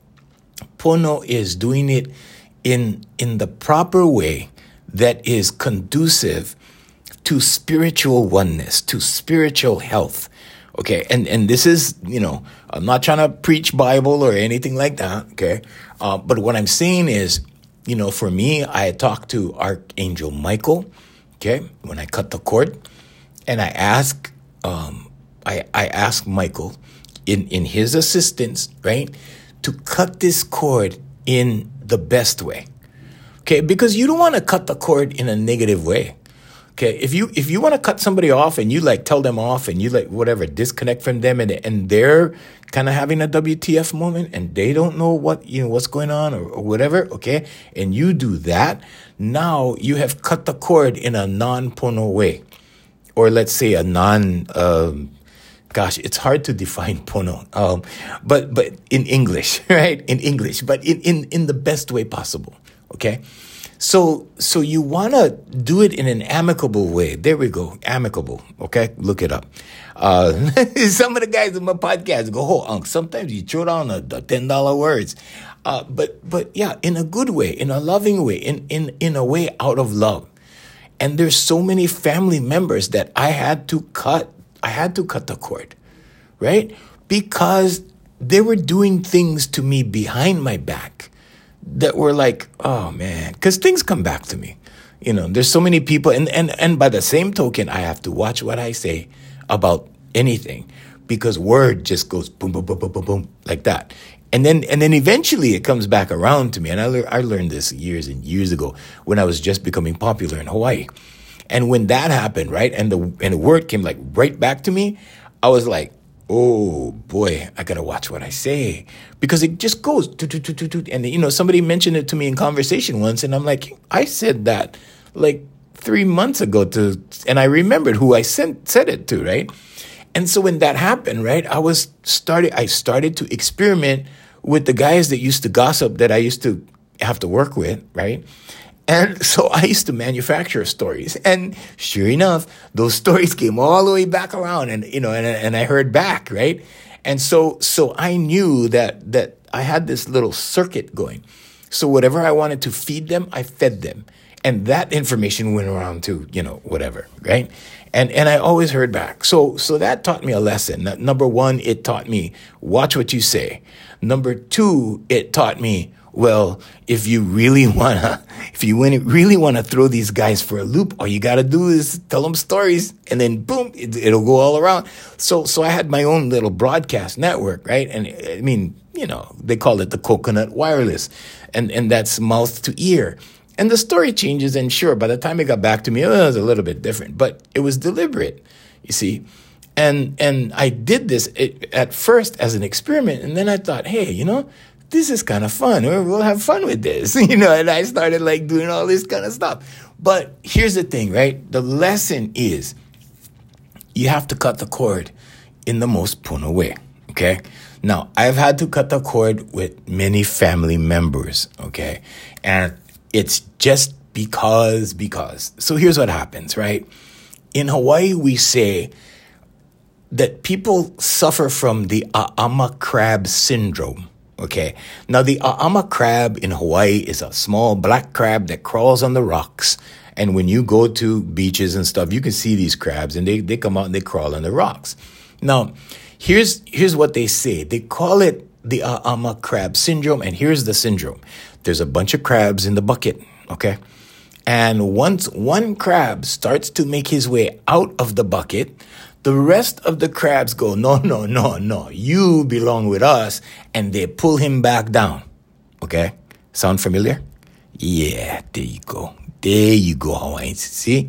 Pono is doing it in, in the proper way that is conducive to spiritual oneness, to spiritual health. Okay, and, and this is, you know, I'm not trying to preach Bible or anything like that, okay? Uh, but what I'm saying is, you know, for me, I talked to Archangel Michael, okay, when I cut the cord, and I asked, um, I, I asked Michael, in, in his assistance, right, to cut this cord in the best way, okay, because you don't want to cut the cord in a negative way, okay. If you if you want to cut somebody off and you like tell them off and you like whatever disconnect from them and and they're kind of having a W T F moment and they don't know what, you know, what's going on or, or whatever, okay? And you do that, now you have cut the cord in a non-pono way. Or let's say a non, um, gosh, it's hard to define pono, um, but but in English, right? In English, but in, in, in the best way possible, okay? So so you want to do it in an amicable way. There we go. Amicable. Okay? Look it up. Uh, some of the guys in my podcast go, oh, Unc, sometimes you throw down the, the ten dollar words. Uh, but but yeah, in a good way, in a loving way, in, in, in a way out of love. And there's so many family members that I had to cut. I had to cut the cord, right? Because they were doing things to me behind my back that were like, oh man, because things come back to me. You know, there's so many people, and, and, and by the same token, I have to watch what I say about anything because word just goes boom, boom, boom, boom, boom, boom, like that. And then and then eventually it comes back around to me. And I, le- I learned this years and years ago when I was just becoming popular in Hawaii. And when that happened, right, and the and the word came like right back to me, I was like, oh boy, I gotta watch what I say because it just goes toot, toot, toot, toot, toot. And you know, somebody mentioned it to me in conversation once, and I'm like, I said that like three months ago to, and I remembered who I sent said it to, right? And so when that happened, right, I was started. I started to experiment with the guys that used to gossip that I used to have to work with, right? And so I used to manufacture stories. And sure enough, those stories came all the way back around and, you know, and, and I heard back, right? And so, so I knew that, that I had this little circuit going. So whatever I wanted to feed them, I fed them. And that information went around to, you know, whatever, right? And, and I always heard back. So, so that taught me a lesson. Number one, it taught me, watch what you say. Number two, it taught me, well, if you really wanna, if you really wanna throw these guys for a loop, all you gotta do is tell them stories, and then boom, it, it'll go all around. So, so I had my own little broadcast network, right? And I mean, you know, they call it the Coconut Wireless, and and that's mouth to ear. And the story changes, and sure, by the time it got back to me, it was a little bit different, but it was deliberate, you see. And and I did this at first as an experiment, and then I thought, hey, you know, this is kind of fun. We'll have fun with this, you know, and I started like doing all this kind of stuff. But here's the thing, right? The lesson is you have to cut the cord in the most pono way, okay? Now, I've had to cut the cord with many family members, okay? And it's just because, because. So here's what happens, right? In Hawaii, we say that people suffer from the A'ama crab syndrome. Okay. Now, the A'ama crab in Hawaii is a small black crab that crawls on the rocks. And when you go to beaches and stuff, you can see these crabs and they, they come out and they crawl on the rocks. Now, here's, here's what they say. They call it the A'ama crab syndrome. And here's the syndrome. There's a bunch of crabs in the bucket. Okay. And once one crab starts to make his way out of the bucket, the rest of the crabs go, no, no, no, no, you belong with us. And they pull him back down. Okay? Sound familiar? Yeah, there you go. There you go, Hawaiians. See?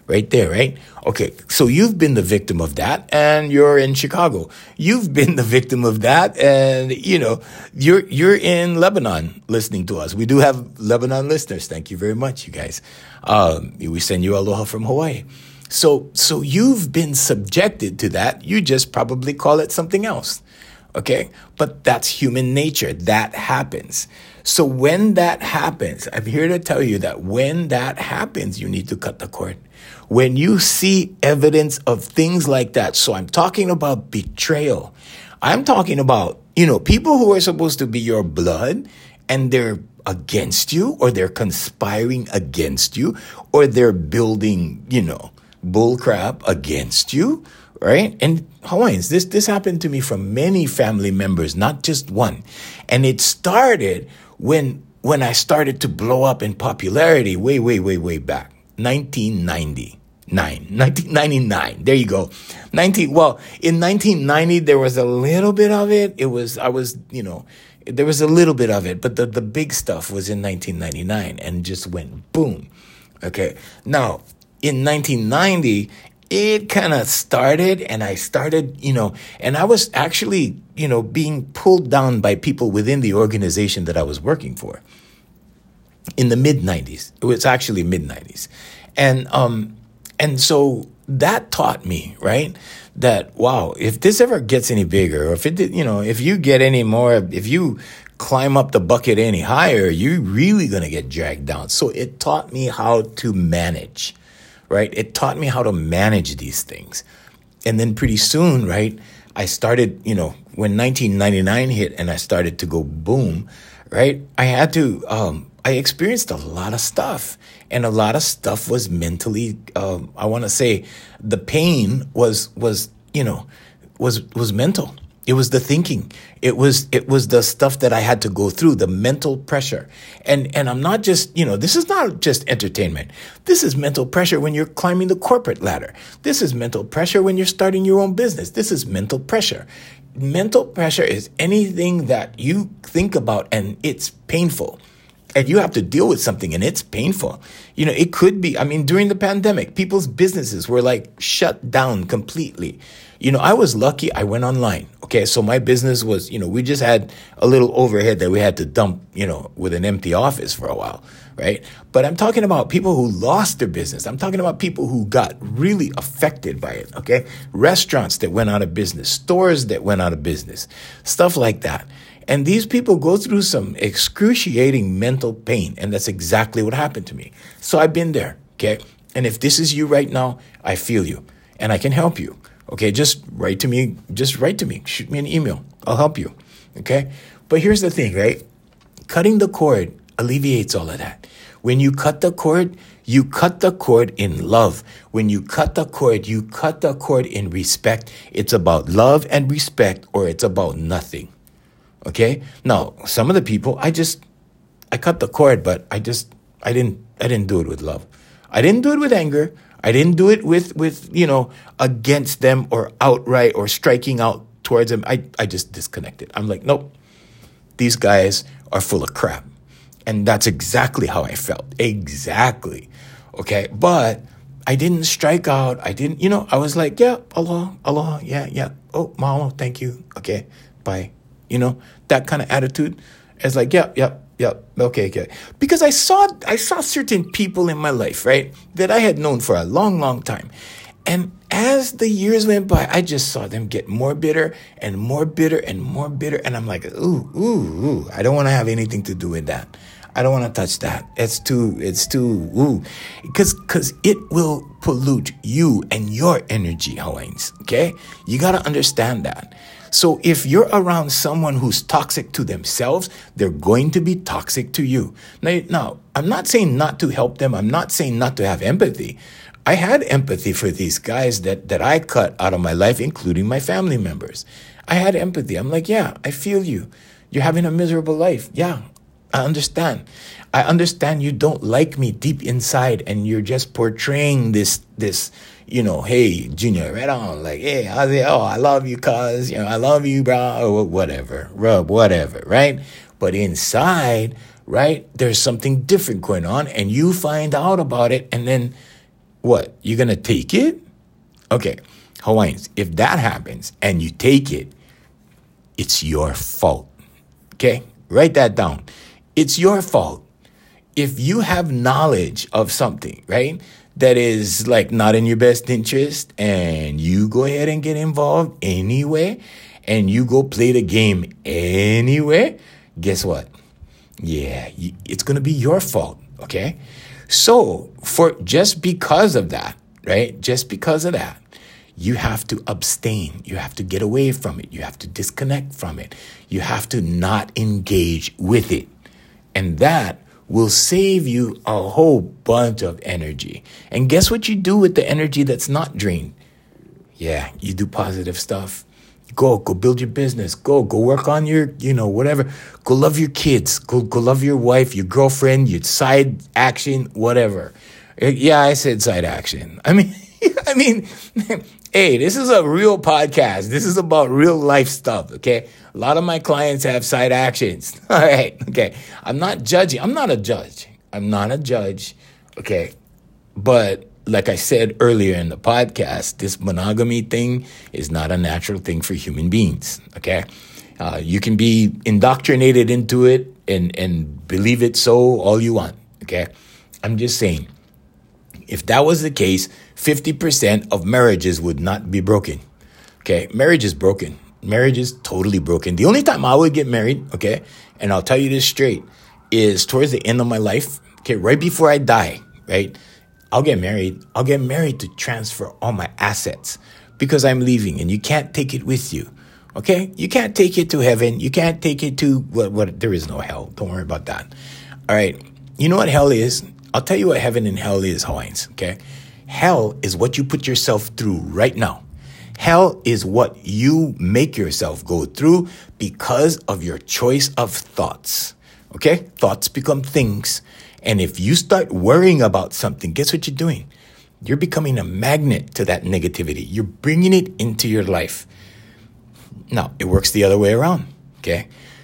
right there, right? Okay, so you've been the victim of that, and you're in Chicago. You've been the victim of that, and you know you're you're in Lebanon listening to us. We do have Lebanon listeners. Thank you very much, you guys. Um, we send you aloha from Hawaii. So so you've been subjected to that. You just probably call it something else. Okay, but that's human nature. That happens. So when that happens, I'm here to tell you that when that happens, you need to cut the cord. When you see evidence of things like that, so I'm talking about betrayal. I'm talking about, you know, people who are supposed to be your blood and they're against you, or they're conspiring against you, or they're building, you know, bullcrap against you. Right? And Hawaiians, this, this happened to me from many family members, not just one. And it started when, when I started to blow up in popularity way, way, way, way back. nineteen ninety-nine, nineteen ninety-nine. There you go. nineteen, well, in nineteen ninety, there was a little bit of it. It was, I was, you know, there was a little bit of it, but the, the big stuff was in nineteen ninety-nine and just went boom. Okay. Now, in nineteen ninety, it kind of started, and I started, you know, and I was actually, you know, being pulled down by people within the organization that I was working for in the mid nineties. It was actually mid nineties. And, um, and so that taught me, right, that, wow, if this ever gets any bigger, or if it, did, you know, if you get any more, if you climb up the bucket any higher, you're really going to get dragged down. So it taught me how to manage. Right? It taught me how to manage these things. And then pretty soon, right, I started, you know, when nineteen ninety-nine hit and I started to go boom, right, I had to, um, I experienced a lot of stuff. And a lot of stuff was mentally, um, I want to say the pain was, was, you know, was, was mental. It was the thinking. It was, it was the stuff that I had to go through, the mental pressure. And, and I'm not just, you know, this is not just entertainment. This is mental pressure when you're climbing the corporate ladder. This is mental pressure when you're starting your own business. This is mental pressure. Mental pressure is anything that you think about and it's painful. And you have to deal with something and it's painful. You know, it could be, I mean, during the pandemic, people's businesses were like shut down completely. You know, I was lucky I went online. Okay, so my business was, you know, we just had a little overhead that we had to dump, you know, with an empty office for a while, right? But I'm talking about people who lost their business. I'm talking about people who got really affected by it, okay? Restaurants that went out of business, stores that went out of business, stuff like that. And these people go through some excruciating mental pain, and that's exactly what happened to me. So I've been there, okay? And if this is you right now, I feel you, and I can help you. Okay, just write to me, just write to me, shoot me an email. I'll help you, okay? But here's the thing, right? Cutting the cord alleviates all of that. When you cut the cord, you cut the cord in love. When you cut the cord, you cut the cord in respect. It's about love and respect, or it's about nothing, okay? Now, some of the people, I just, I cut the cord, but I just, I didn't, I didn't do it with love. I didn't do it with anger. I didn't do it with, with, you know, against them or outright or striking out towards them. I, I just disconnected. I'm like, nope, these guys are full of crap. And that's exactly how I felt. Exactly. Okay. But I didn't strike out. I didn't, you know, I was like, yeah, aloha, aloha. Yeah, yeah. Oh, mahalo. Thank you. Okay. Bye. You know, that kind of attitude. It's like, yeah, yeah. Yep. Okay. Okay. Because I saw, I saw certain people in my life, right, that I had known for a long, long time. And as the years went by, I just saw them get more bitter and more bitter and more bitter. And I'm like, ooh, ooh, ooh, I don't want to have anything to do with that. I don't want to touch that. It's too, it's too, ooh, because, because it will pollute you and your energy, Hawaiians. Okay. You got to understand that. So if you're around someone who's toxic to themselves, they're going to be toxic to you. Now, now, I'm not saying not to help them. I'm not saying not to have empathy. I had empathy for these guys that, that I cut out of my life, including my family members. I had empathy. I'm like, yeah, I feel you. You're having a miserable life. Yeah, I understand. I understand you don't like me deep inside and you're just portraying this, this, you know, hey, Junior, right on, like, hey, how's it? Oh, I love you, cuz, you know, I love you, bro, or whatever, rub, whatever, right? But inside, right, there's something different going on, and you find out about it, and then what? You're going to take it? Okay, Hawaiians, if that happens and you take it, it's your fault. Okay? Write that down. It's your fault. If you have knowledge of something, right, that is like not in your best interest and you go ahead and get involved anyway and you go play the game anyway, guess what? Yeah, it's going to be your fault, okay? So for just because of that, right, just because of that, you have to abstain. You have to get away from it. You have to disconnect from it. You have to not engage with it. And that will save you a whole bunch of energy. And guess what you do with the energy that's not drained? Yeah, you do positive stuff. Go, go build your business. Go, go work on your, you know, whatever. Go love your kids. Go, go love your wife, your girlfriend, your side action, whatever. Yeah, I said side action. I mean, I mean, hey, this is a real podcast. This is about real life stuff, okay? A lot of my clients have side actions. All right, okay? I'm not judging. I'm not a judge. I'm not a judge, okay? But like I said earlier in the podcast, this monogamy thing is not a natural thing for human beings, okay? Uh, you can be indoctrinated into it and, and believe it so all you want, okay? I'm just saying, if that was the case, fifty percent of marriages would not be broken. Okay, marriage is broken. Marriage is totally broken. The only time I would get married, okay, and I'll tell you this straight, is towards the end of my life, okay, right before I die, right? I'll get married. I'll get married to transfer all my assets because I'm leaving and you can't take it with you, okay? You can't take it to heaven. You can't take it to, what, what, there is no hell. Don't worry about that. All right, you know what hell is? I'll tell you what heaven and hell is, Hawaiians, okay? Hell is what you put yourself through right now. Hell is what you make yourself go through because of your choice of thoughts, okay? Thoughts become things. And if you start worrying about something, guess what you're doing? You're becoming a magnet to that negativity. You're bringing it into your life. Now, it works the other way around, okay?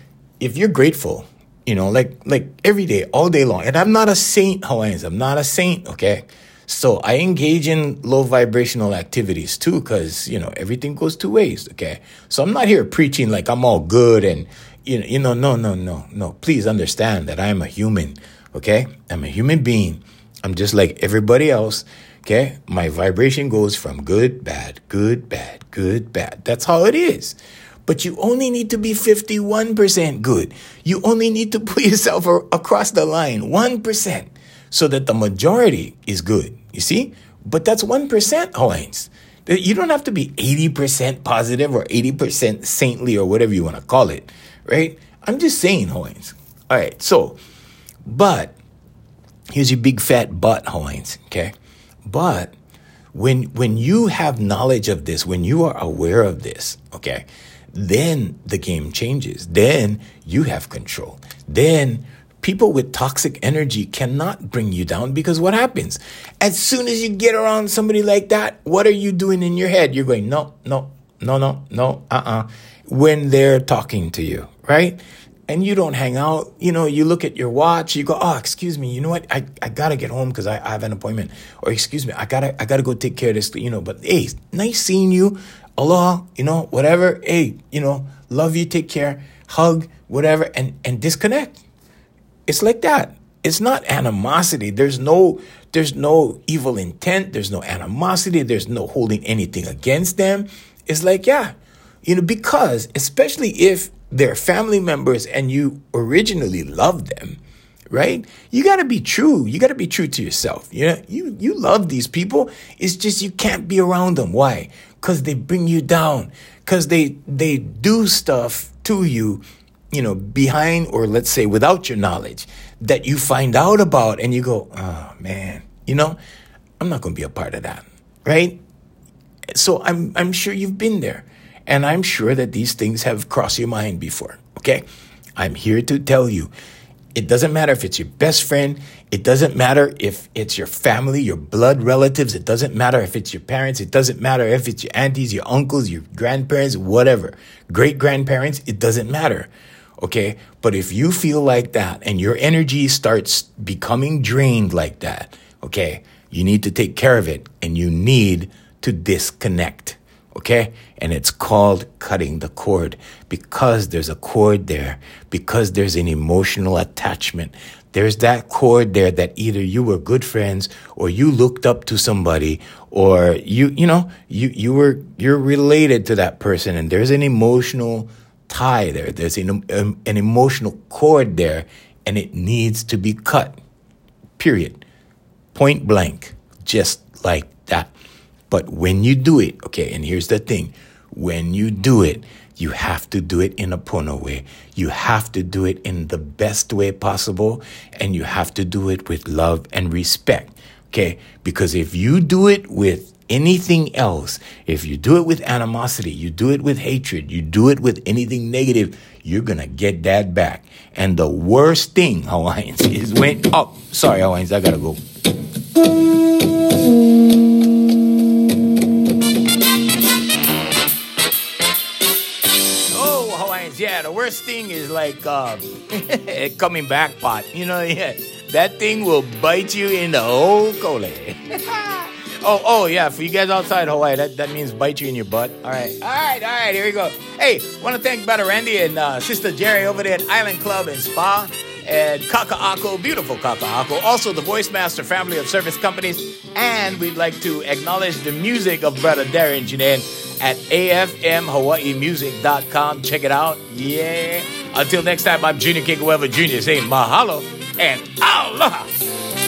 If you're grateful, you know, like like every day, all day long. And I'm not a saint, Hawaiians. I'm not a saint, okay? So I engage in low vibrational activities too because, you know, everything goes two ways, okay? So I'm not here preaching like I'm all good and, you know, you know, no, no, no, no. Please understand that I am a human, okay? I'm a human being. I'm just like everybody else, okay? My vibration goes from good, bad, good, bad, good, bad. That's how it is. But you only need to be fifty-one percent good. You only need to put yourself across the line, one percent, so that the majority is good. You see? But that's one percent, Hawaiians. You don't have to be eighty percent positive or eighty percent saintly or whatever you want to call it, right? I'm just saying, Hawaiians. All right, so, but here's your big fat but, Hawaiians, okay? But when when you have knowledge of this, when you are aware of this, okay, then the game changes. Then you have control. Then people with toxic energy cannot bring you down because what happens? As soon as you get around somebody like that, what are you doing in your head? You're going, no, no, no, no, no, uh-uh. When they're talking to you, right? And you don't hang out. You know, you look at your watch. You go, oh, excuse me. You know what? I, I got to get home because I, I have an appointment. Or excuse me, I got to I gotta go take care of this. You know, but hey, nice seeing you. Aloha, you know, whatever. Hey, you know, love you, take care, hug, whatever, and, and disconnect. It's like that. It's not animosity. There's no, there's no evil intent. There's no animosity. There's no holding anything against them. It's like, yeah, you know, because especially if they're family members and you originally love them, right? You got to be true. You got to be true to yourself. You know, you, you love these people. It's just you can't be around them. Why? Because they bring you down. Because they they do stuff to you, you know, behind or let's say without your knowledge that you find out about and you go, oh, man, you know, I'm not going to be a part of that, right? So I'm I'm sure you've been there. And I'm sure that these things have crossed your mind before, okay? I'm here to tell you, it doesn't matter if it's your best friend. It doesn't matter if it's your family, your blood relatives. It doesn't matter if it's your parents. It doesn't matter if it's your aunties, your uncles, your grandparents, whatever. Great-grandparents, it doesn't matter, okay? But if you feel like that and your energy starts becoming drained like that, okay, You need to take care of it, and you need to disconnect. Okay? And it's called cutting the cord, because there's a cord there, because there's an emotional attachment. There's that cord there that either you were good friends, or you looked up to somebody, or you, you know, you, you were, you're related to that person, and there's an emotional tie there. There's an, um, an emotional cord there, and it needs to be cut. Period. Point blank. Just like that. But when you do it, okay, and here's the thing. When you do it, you have to do it in a Pono way. You have to do it in the best way possible, and you have to do it with love and respect, okay? Because if you do it with anything else, if you do it with animosity, you do it with hatred, you do it with anything negative, you're going to get that back. And the worst thing, Hawaiians, is when... Oh, sorry, Hawaiians, I got to go. Yeah, the worst thing is like uh, coming back pot. You know, yeah, that thing will bite you in the whole kole. oh, oh, yeah, for you guys outside Hawaii, that, that means bite you in your butt. All right, all right, all right, here we go. Hey, want to thank Brother Randy and uh, Sister Jerry over there at Island Club and Spa. And Kaka'ako, beautiful Kaka'ako. Also, the Voice Master family of service companies. And we'd like to acknowledge the music of Brother Darren Junaid at A F M Hawaii Music dot com. Check it out. Yeah. Until next time, I'm Junior Kikuewa Junior saying mahalo and aloha.